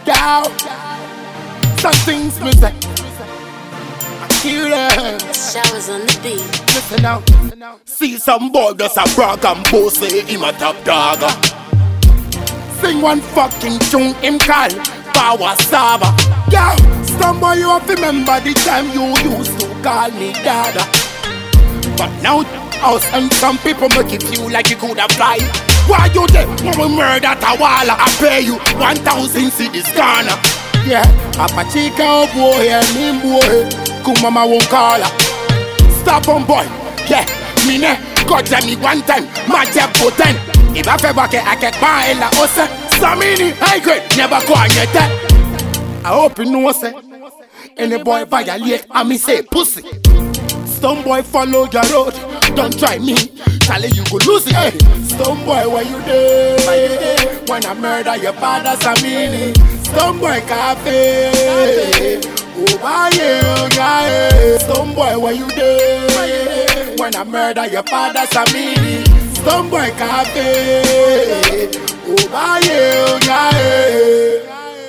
Down. Some things me say. I kill them. Showers on the beat. Listen now. See some boy just a brag and boast say him a top dog. Sing one fucking tune him call Power Saba. Yo, some boy you have to remember the time you used to call me dada. But now us and some people make it feel like you could have fly. Why you there? When we murder Tawala, I pay you 1,000 cities Ghana. Yeah, Apachika boy, me boy, Kumama won't call her. Stop on boy, yeah, me ne, God me one time, my job for 10. If I feel back, I can buy la ose. Samini, high grade, never go on yet. I hope you know say, any boy violate, I me say pussy. Some boy follow your road, don't try me, Charlie you go lose it. Hey, some boy where you there? When I murder your father Samini. Some boy cafe, oh my yeah. Some boy where you there? When I murder your father Samini. Some boy cafe, oh my yeah.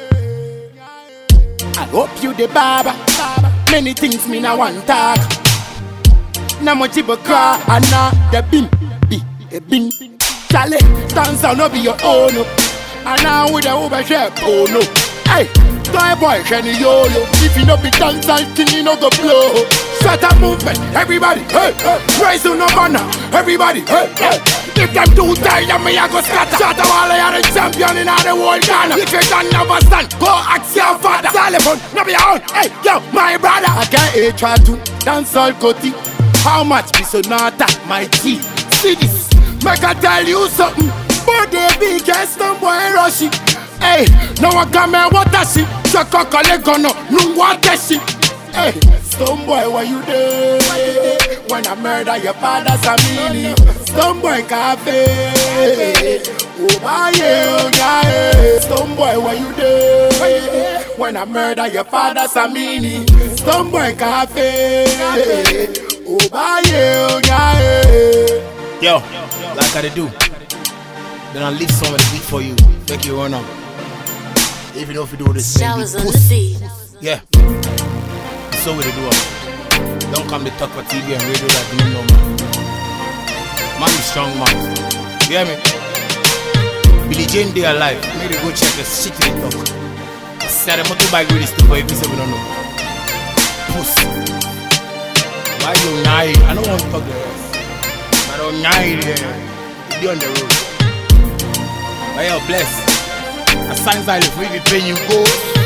I hope you the barber. Many things me now want talk. Na mo jibo cry and na the bin be a bin. Charlie, dance no be your own. And now with the over share, oh no. Hey, toy boy, can you yo-yo? If you no be dance, king you no go blow. Shut up movement, everybody, hey, hey. Rise to no banner, everybody, hey, hey. If them too tired, me I go scatter. Shut up all I the champion in all the world Ghana. If you don't understand, go ask your father. Telephone, no be your own, hey, yo, my brother. I can't try to dance all Koti. How much be so not that my tea? See this, make I tell you something. But the biggest boy rush it. Hey, no one come here what that shit. Chaka Kalegono, no what that shit. Hey, some boy where you there? When I murder your father Samini. Some boy cafe, oh my yeah. Some boy where you there? When I murder your father Samini. Some boy cafe, oh my yeah. Yo, like I do. Then I'll leave some of the beat for you, make you run up. If you know if you do this, Showers on the beat. Yeah. So we do it. Don't come to talk for TV and radio like you know, man. Man is strong, man. You hear me? Billy Jane they alive. Maybe go check the shit they talk. I said a motorbike with this stuff, but if you say we don't know. Puss. Why you naive? I don't want to talk the rest. I don't naive there. You on the road. But you're blessed. A sign that if we be paying you gold.